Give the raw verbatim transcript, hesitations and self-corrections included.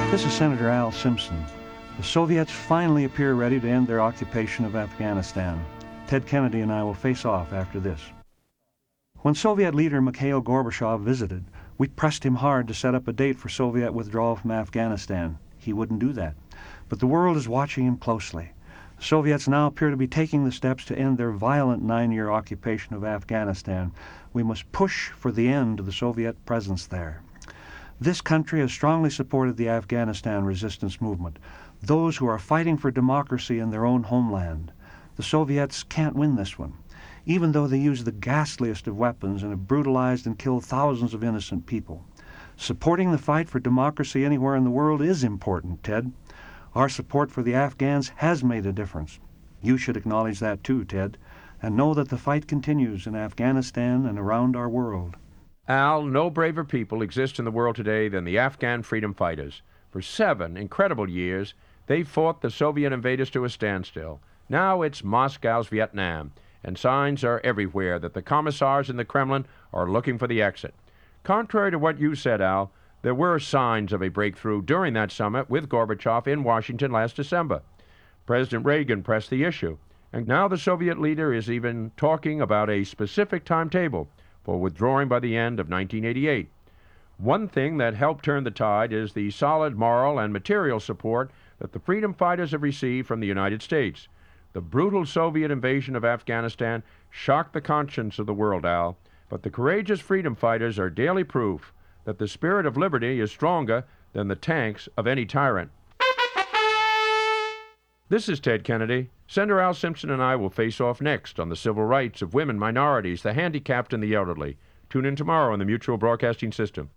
This is Senator Al Simpson. The Soviets finally appear ready to end their occupation of Afghanistan. Ted Kennedy and I will face off after this. When Soviet leader Mikhail Gorbachev visited, we pressed him hard to set up a date for Soviet withdrawal from Afghanistan. He wouldn't do that. But the world is watching him closely. The Soviets now appear to be taking the steps to end their violent nine-year occupation of Afghanistan. We must push for the end of the Soviet presence there. This country has strongly supported the Afghanistan resistance movement, those who are fighting for democracy in their own homeland. The Soviets can't win this one, even though they use the ghastliest of weapons and have brutalized and killed thousands of innocent people. Supporting the fight for democracy anywhere in the world is important, Ted. Our support for the Afghans has made a difference. You should acknowledge that too, Ted, and know that the fight continues in Afghanistan and around our world. Al, no braver people exist in the world today than the Afghan freedom fighters. For seven incredible years, they fought the Soviet invaders to a standstill. Now it's Moscow's Vietnam, and signs are everywhere that the commissars in the Kremlin are looking for the exit. Contrary to what you said, Al, there were signs of a breakthrough during that summit with Gorbachev in Washington last December. President Reagan pressed the issue, and now the Soviet leader is even talking about a specific timetable for withdrawing by the end of nineteen eighty-eight. One thing that helped turn the tide is the solid moral and material support that the freedom fighters have received from the United States. The brutal Soviet invasion of Afghanistan shocked the conscience of the world, Al, but the courageous freedom fighters are daily proof that the spirit of liberty is stronger than the tanks of any tyrant. This is Ted Kennedy. Senator Al Simpson and I will face off next on the civil rights of women, minorities, the handicapped, and the elderly. Tune in tomorrow on the Mutual Broadcasting System.